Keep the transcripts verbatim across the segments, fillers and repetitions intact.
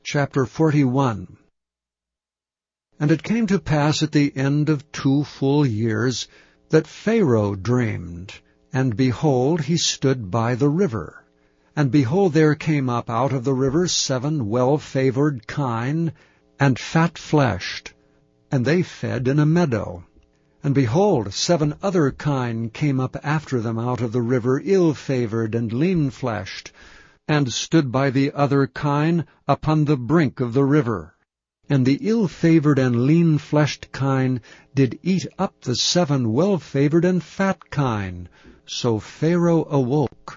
Chapter forty-one. And it came to pass at the end of two full years that Pharaoh dreamed, and behold, he stood by the river. And behold, there came up out of the river seven well-favored kine, and fat-fleshed, and they fed in a meadow. And behold, seven other kine came up after them out of the river, ill-favored and lean-fleshed, and stood by the other kine upon the brink of the river. And the ill-favored and lean-fleshed kine did eat up the seven well-favored and fat kine. So Pharaoh awoke.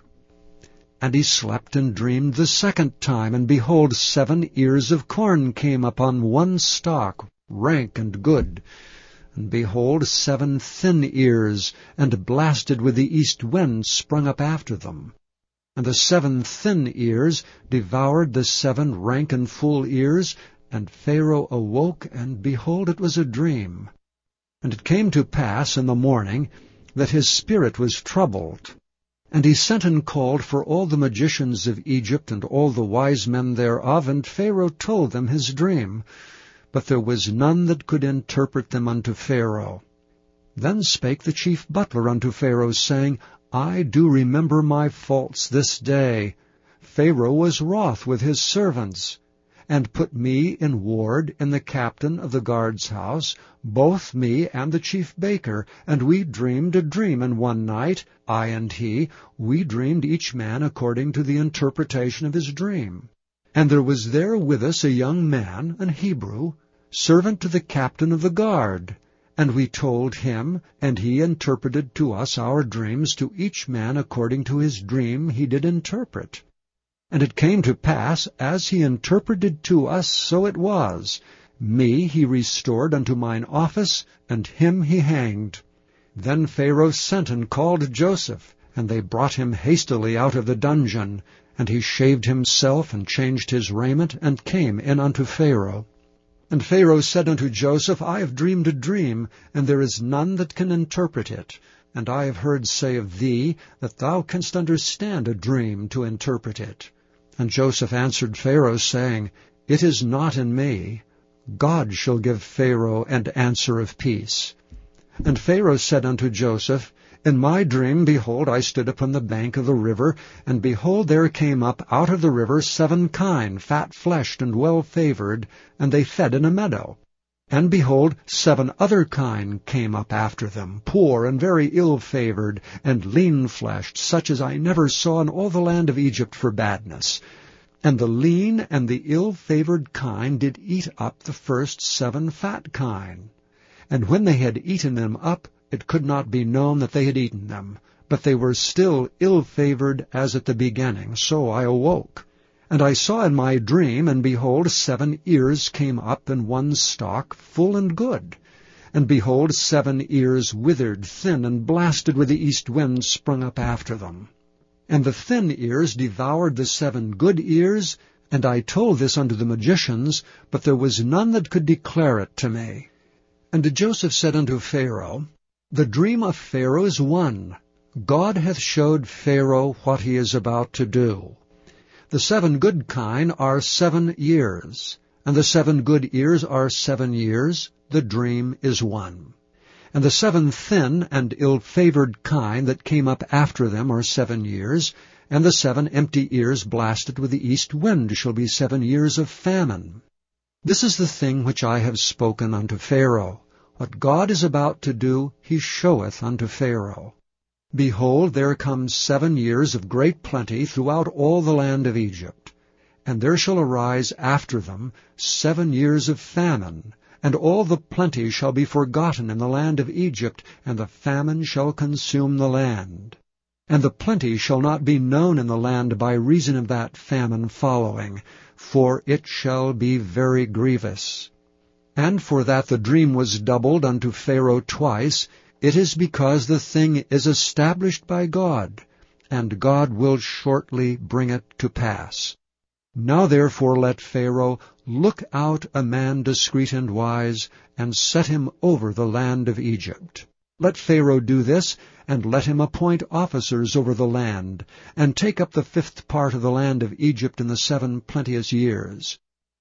And he slept and dreamed the second time, and behold, seven ears of corn came upon one stalk, rank and good. And behold, seven thin ears, and blasted with the east wind, sprung up after them. And the seven thin ears devoured the seven rank and full ears, and Pharaoh awoke, and behold, it was a dream. And it came to pass in the morning that his spirit was troubled. And he sent and called for all the magicians of Egypt and all the wise men thereof, and Pharaoh told them his dream. But there was none that could interpret them unto Pharaoh. Then spake the chief butler unto Pharaoh, saying, I do remember my faults this day. Pharaoh was wroth with his servants, and put me in ward in the captain of the guard's house, both me and the chief baker, and we dreamed a dream in one night, I and he, we dreamed each man according to the interpretation of his dream. And there was there with us a young man, an Hebrew, servant to the captain of the guard. And we told him, and he interpreted to us our dreams, to each man according to his dream he did interpret. And it came to pass, as he interpreted to us, so it was. Me he restored unto mine office, and him he hanged. Then Pharaoh sent and called Joseph, and they brought him hastily out of the dungeon. And he shaved himself, and changed his raiment, and came in unto Pharaoh. And Pharaoh said unto Joseph, I have dreamed a dream, and there is none that can interpret it. And I have heard say of thee, that thou canst understand a dream to interpret it. And Joseph answered Pharaoh, saying, It is not in me. God shall give Pharaoh an answer of peace. And Pharaoh said unto Joseph, In my dream, behold, I stood upon the bank of the river, and behold, there came up out of the river seven kine, fat-fleshed and well-favored, and they fed in a meadow. And behold, seven other kine came up after them, poor and very ill-favored, and lean-fleshed, such as I never saw in all the land of Egypt for badness. And the lean and the ill-favored kine did eat up the first seven fat kine. And when they had eaten them up, it could not be known that they had eaten them, but they were still ill-favored as at the beginning. So I awoke. And I saw in my dream, and behold, seven ears came up in one stalk, full and good. And behold, seven ears withered, thin, and blasted with the east wind sprung up after them. And the thin ears devoured the seven good ears, and I told this unto the magicians, but there was none that could declare it to me. And Joseph said unto Pharaoh, The dream of Pharaoh is one. God hath showed Pharaoh what he is about to do. The seven good kine are seven years, and the seven good ears are seven years. The dream is one. And the seven thin and ill-favored kine that came up after them are seven years, and the seven empty ears blasted with the east wind shall be seven years of famine. This is the thing which I have spoken unto Pharaoh. What God is about to do, he showeth unto Pharaoh. Behold, there come seven years of great plenty throughout all the land of Egypt. And there shall arise after them seven years of famine, and all the plenty shall be forgotten in the land of Egypt, and the famine shall consume the land. And the plenty shall not be known in the land by reason of that famine following, for it shall be very grievous. And for that the dream was doubled unto Pharaoh twice, it is because the thing is established by God, and God will shortly bring it to pass. Now therefore let Pharaoh look out a man discreet and wise, and set him over the land of Egypt. Let Pharaoh do this, and let him appoint officers over the land, and take up the fifth part of the land of Egypt in the seven plenteous years.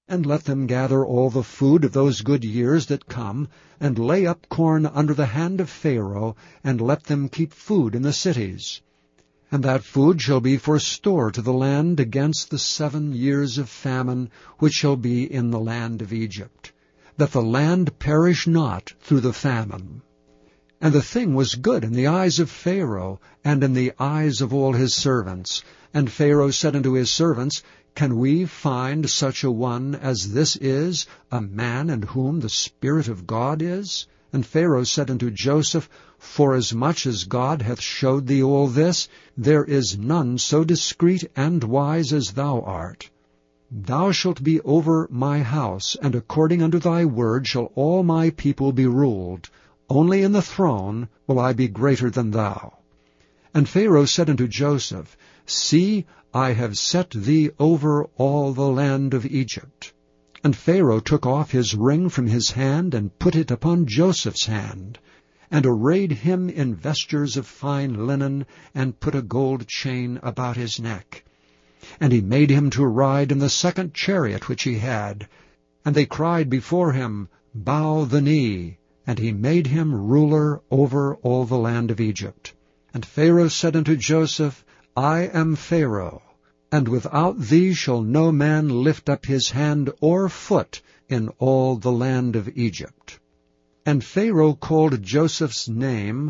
And let them gather all the food of those good years that come, and lay up corn under the hand of Pharaoh, and let them keep food in the cities. And that food shall be for store to the land against the seven years of famine which shall be in the land of Egypt, that the land perish not through the famine. And the thing was good in the eyes of Pharaoh, and in the eyes of all his servants. And Pharaoh said unto his servants, Can we find such a one as this is, a man in whom the Spirit of God is? And Pharaoh said unto Joseph, Forasmuch as God hath showed thee all this, there is none so discreet and wise as thou art. Thou shalt be over my house, and according unto thy word shall all my people be ruled. Only in the throne will I be greater than thou. And Pharaoh said unto Joseph, See, I have set thee over all the land of Egypt. And Pharaoh took off his ring from his hand, and put it upon Joseph's hand, and arrayed him in vestures of fine linen, and put a gold chain about his neck. And he made him to ride in the second chariot which he had. And they cried before him, Bow the knee. And he made him ruler over all the land of Egypt. And Pharaoh said unto Joseph, I am Pharaoh, and without thee shall no man lift up his hand or foot in all the land of Egypt. And Pharaoh called Joseph's name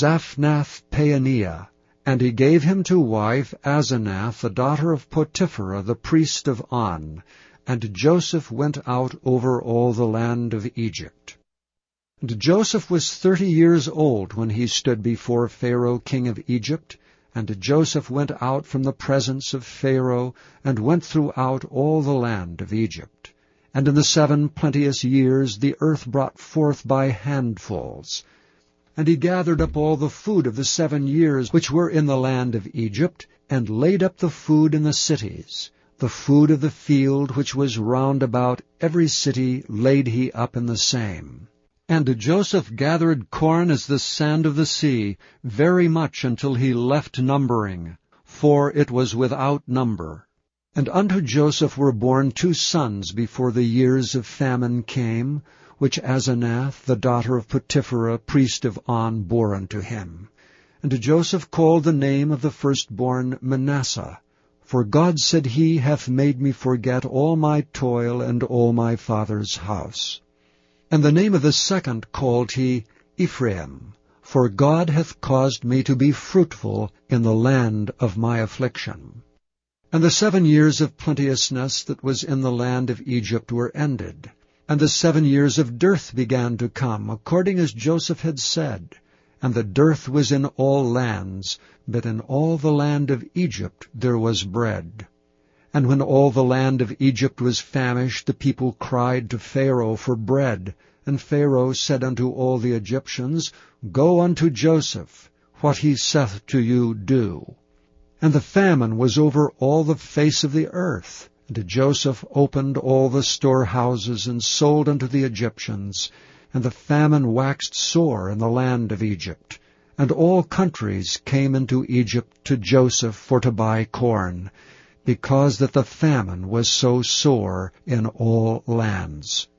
Zaphnath-Paaneah, and he gave him to wife Asenath, the daughter of Potiphera, the priest of On. And Joseph went out over all the land of Egypt. And Joseph was thirty years old when he stood before Pharaoh king of Egypt. And Joseph went out from the presence of Pharaoh, and went throughout all the land of Egypt. And in the seven plenteous years the earth brought forth by handfuls. And he gathered up all the food of the seven years which were in the land of Egypt, and laid up the food in the cities. The food of the field which was round about every city laid he up in the same. And Joseph gathered corn as the sand of the sea, very much until he left numbering, for it was without number. And unto Joseph were born two sons before the years of famine came, which Asenath, the daughter of Potiphera, priest of On, bore unto him. And Joseph called the name of the firstborn Manasseh, for God, said he, hath made me forget all my toil and all my father's house. And the name of the second called he Ephraim, for God hath caused me to be fruitful in the land of my affliction. And the seven years of plenteousness that was in the land of Egypt were ended, and the seven years of dearth began to come, according as Joseph had said. And the dearth was in all lands, but in all the land of Egypt there was bread. And when all the land of Egypt was famished, the people cried to Pharaoh for bread. And Pharaoh said unto all the Egyptians, Go unto Joseph, what he saith to you do. And the famine was over all the face of the earth. And Joseph opened all the storehouses, and sold unto the Egyptians. And the famine waxed sore in the land of Egypt. And all countries came into Egypt to Joseph for to buy corn, because that the famine was so sore in all lands.